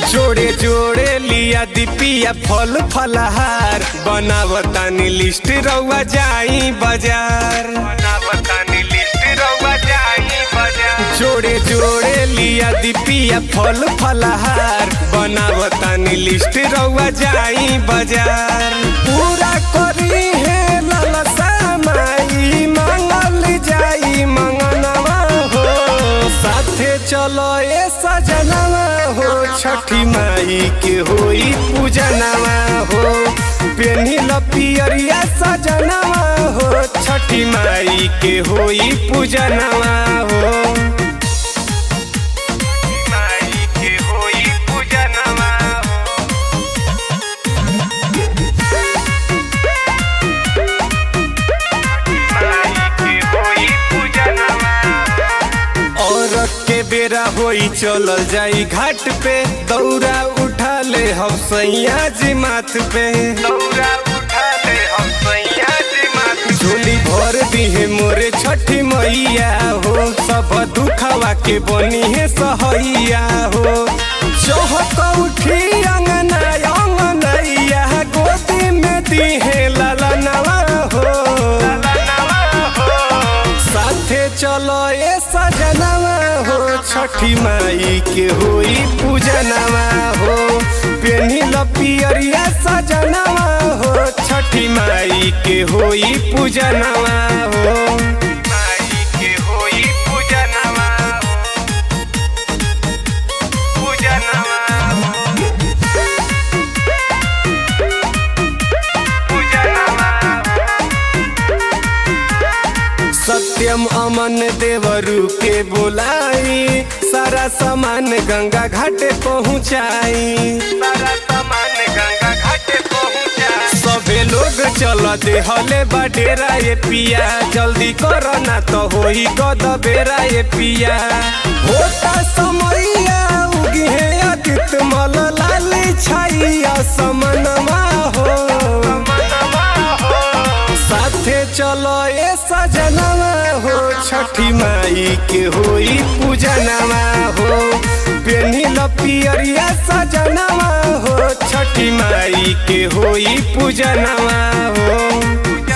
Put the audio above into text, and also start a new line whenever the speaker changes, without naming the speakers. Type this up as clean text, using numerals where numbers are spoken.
जोड़े जोड़े लिया दीपिया फल फलहार बनावतानी लिस्ट रउआ जाई बाजार। जोड़े जोड़े लिया दीपिया फल फलहार बनावतानी लिस्ट रउआ जाई बाजार। पूरा करी है लालसा माई मंगल जाई मंगनवा हो। साथे चलो ए सजनवा हो छठी माई के होई पूजनवा हो। पेन्हिल पियरिया सजनवा हो छठी माई के होई पूजनवा हो। के बेरा होई चलल जाई घाट पे दौरा उठा ले हम सैया जी माथ पे। झोली भर दिहे मोरे छठी मैया हो। सब दुखवा के बनी है सहैया हो। चौहक उठी अंगना अंगनैया गोदी में दिहे ललनवा हो। साथे चलो ए सजनवा हो छठी माई के होई पूजनवा हो। पेन्हिल पियरिया सजनवा हो छठी माई के होई पूजनवा हो। सत्यम अमन देवरू के बुलाई सारा सामान गंगा घाटे पहुँचाई। सबे लोग चल देहले बडेरा ये पिया जल्दी करो ना तो होई गद बेरा ये पिया। होता समैया उगी है अदित मल लाली छाइया समनमा हो। साथे चलो ए सजनवा हो छठी माई के होई पूजनवा हो। पेन्हिल पियरिया सजनवा हो छठी माई के होई पूजनवा हो।